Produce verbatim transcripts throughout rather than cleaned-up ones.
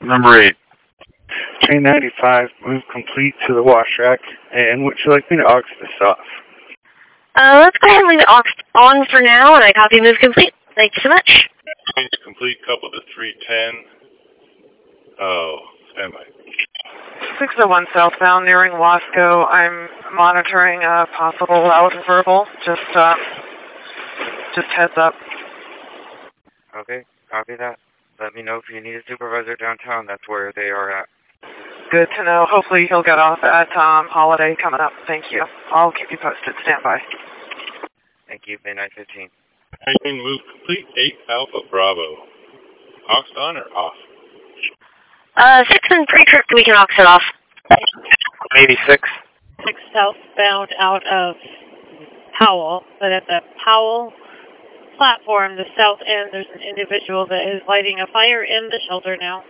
Number eight. Train ninety-five, move complete to the wash rack, and would you like me to aux this off? Uh, let's go ahead and leave it aux on for now, and I copy move complete. Thank you so much. Complete, couple to three ten. Oh, standby. six oh one southbound nearing Wasco. I'm monitoring a possible loud verbal. Just, uh, just heads up. Okay, copy that. Let me know if you need a supervisor downtown. That's where they are at. Good to know. Hopefully he'll get off at um, Holiday coming up. Thank you. I'll keep you posted. Stand by. Thank you, midnight fifteen. Train move complete, eight Alpha Bravo. Aux on or off? Uh, six and pretty sure we can aux it off. eighty-six. six southbound out of Powell, but at the Powell platform, the south end, there's an individual that is lighting a fire in the shelter now.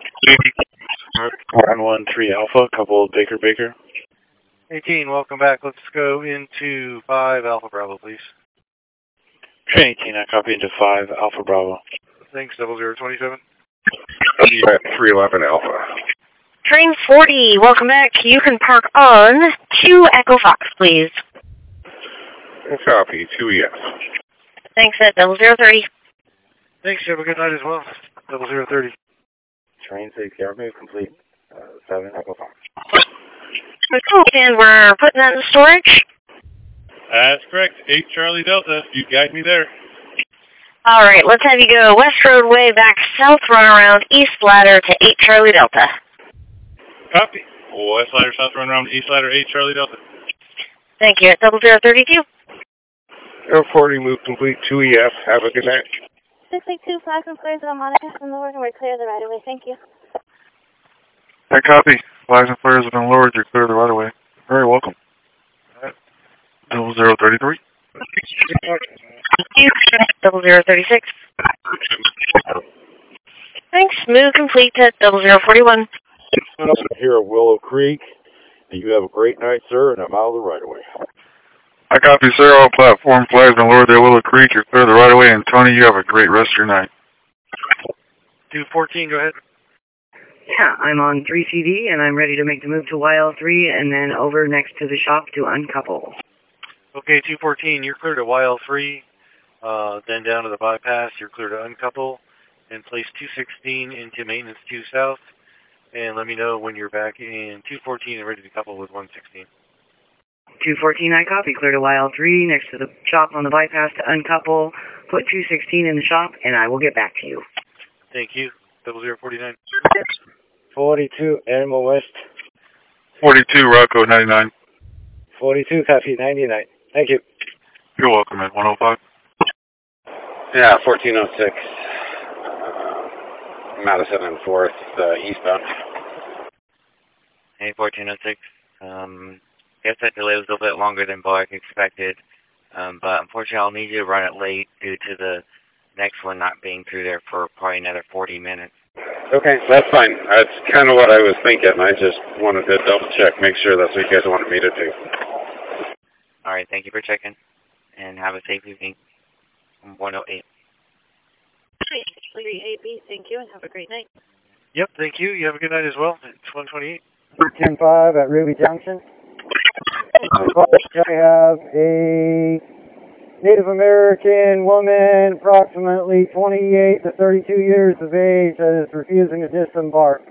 one one three Alpha, couple of Baker Baker. eighteen, welcome back. Let's go into five Alpha Bravo, please. Train eighteen, I copy into five Alpha Bravo. Thanks, double zero twenty-seven. three eleven Alpha. Train forty, welcome back. You can park on two Echo Fox, please. Copy, two E F. Thanks at double zero thirty. Thanks, you have a good night as well. Double zero thirty. Train six, air move complete, uh, seven Echo Fox. And we're putting that in storage. That's correct, eight Charlie Delta. You guide me there. All right, let's have you go West Roadway, back south, run around East Ladder to eight Charlie Delta. Copy. West Ladder, south run around East Ladder, eight Charlie Delta. Thank you at double zero thirty-two. Air forty, move complete, two E F. Have a good night. six eight two, flag from Flares on Monica from the working. We're clear the right of way. Thank you. I copy. Flags and flares have been lowered. You're clear the right of way. Very welcome. Double zero thirty-three. Double zero thirty-six. Thanks. Move complete at double zero forty-one. Here at Willow Creek, and you have a great night, sir, and I'm out of the right of way. I copy, sir. All platform flags been lowered there, Willow Creek. You're clear the right of way, and Tony, you have a great rest of your night. two fourteen, go ahead. Yeah, I'm on three C D, and I'm ready to make the move to Y L three, and then over next to the shop to uncouple. Okay, two fourteen, you're clear to Y L three, uh, then down to the bypass, you're clear to uncouple, and place two sixteen into maintenance two south, and let me know when you're back in two fourteen and ready to couple with one sixteen. two fourteen, I copy, clear to Y L three, next to the shop on the bypass to uncouple, put two sixteen in the shop, and I will get back to you. Thank you. double zero forty-nine. forty-two, Animal West. forty-two, Rocco, ninety-nine. forty-two, copy, ninety-nine. Thank you. You're welcome, at one oh five. Yeah, fourteen oh six. Madison and fourth, uh, eastbound. Hey, fourteen oh six. Um, guess that delay was a little bit longer than Boak expected, um, but unfortunately I'll need you to run it late due to the next one not being through there for probably another forty minutes. Okay, that's fine. That's kind of what I was thinking. I just wanted to double check, make sure that's what you guys wanted me to do. All right, thank you for checking, and have a safe evening. one oh eight. three A B, thank you, and have a great night. Yep, thank you. You have a good night as well. It's one twenty-eight. ten five at Ruby Junction. I have a Native American woman, approximately twenty-eight to thirty-two years of age, that is refusing to disembark.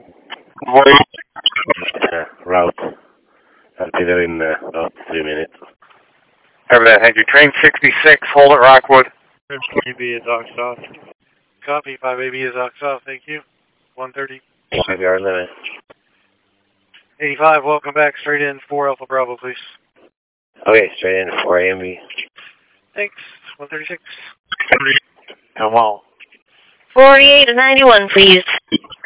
Uh, route. I'll be there in uh, about three minutes. Have that. Thank you. Train sixty-six, hold at Rockwood. five A B is aux off. Copy, five A B is aux off. Thank you. one thirty. Five yard limit. eighty-five, welcome back. Straight in, four Alpha Bravo, please. Okay, straight in, four A M B. Thanks. one thirty-six. Come on. forty-eight to ninety-one, please.